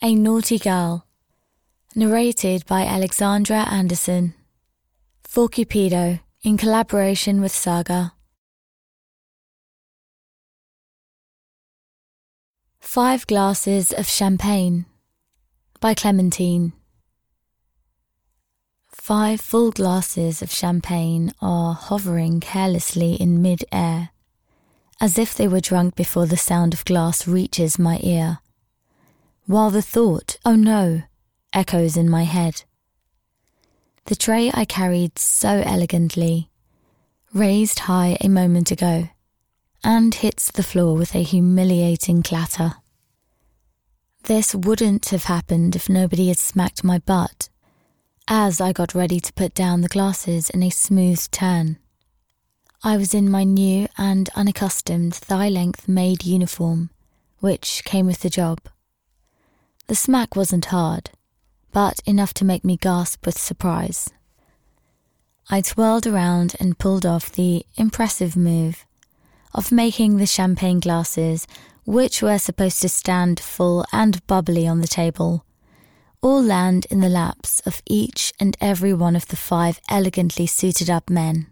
A Naughty Girl. Narrated by Alexandra Anderson. For Cupido, in collaboration with Saga. 5 Glasses of Champagne by Clementine. 5 full glasses of champagne are hovering carelessly in mid-air, as if they were drunk before the sound of glass reaches my ear, while the thought, "Oh no," echoes in my head. The tray I carried so elegantly, raised high a moment ago, and hits the floor with a humiliating clatter. This wouldn't have happened if nobody had smacked my butt, as I got ready to put down the glasses in a smooth turn. I was in my new and unaccustomed thigh-length maid uniform, which came with the job. The smack wasn't hard, but enough to make me gasp with surprise. I twirled around and pulled off the impressive move of making the champagne glasses, which were supposed to stand full and bubbly on the table, all land in the laps of each and every one of the 5 elegantly suited up men.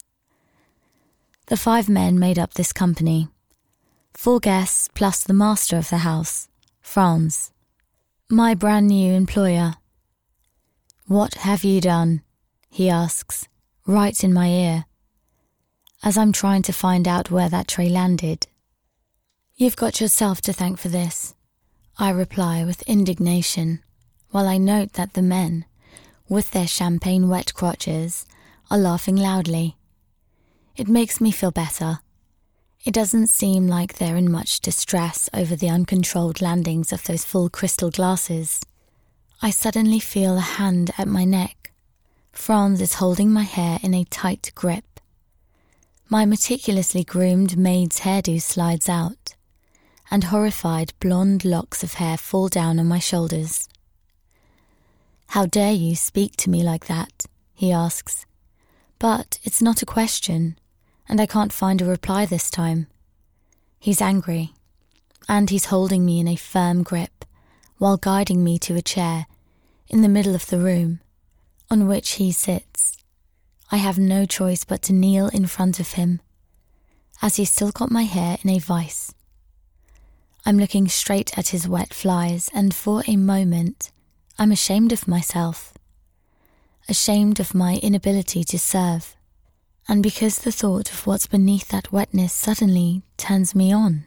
The 5 men made up this company, 4 guests plus the master of the house, Franz, my brand new employer. "What have you done?" he asks, right in my ear, as I'm trying to find out where that tray landed. "You've got yourself to thank for this," I reply with indignation, while I note that the men, with their champagne-wet crotches, are laughing loudly. It makes me feel better. It doesn't seem like they're in much distress over the uncontrolled landings of those full crystal glasses. I suddenly feel a hand at my neck. Franz is holding my hair in a tight grip. My meticulously groomed maid's hairdo slides out, and horrified blonde locks of hair fall down on my shoulders. "How dare you speak to me like that?" he asks. But it's not a question, and I can't find a reply this time. He's angry, and he's holding me in a firm grip while guiding me to a chair in the middle of the room, on which he sits. I have no choice but to kneel in front of him, as he's still got my hair in a vice. I'm looking straight at his wet flies, and for a moment I'm ashamed of myself, ashamed of my inability to serve, and because the thought of what's beneath that wetness suddenly turns me on.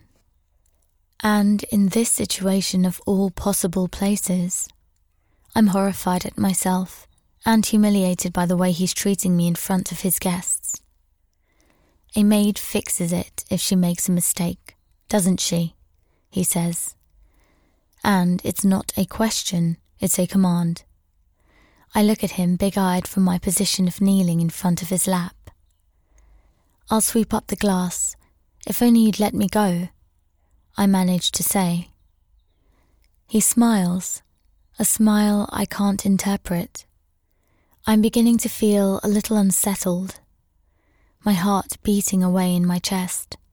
And in this situation of all possible places, I'm horrified at myself and humiliated by the way he's treating me in front of his guests. "A maid fixes it if she makes a mistake, doesn't she?" he says. And it's not a question, it's a command. I look at him big-eyed from my position of kneeling in front of his lap. "I'll sweep up the glass, if only you'd let me go," I manage to say. He smiles, a smile I can't interpret. I'm beginning to feel a little unsettled, my heart beating away in my chest.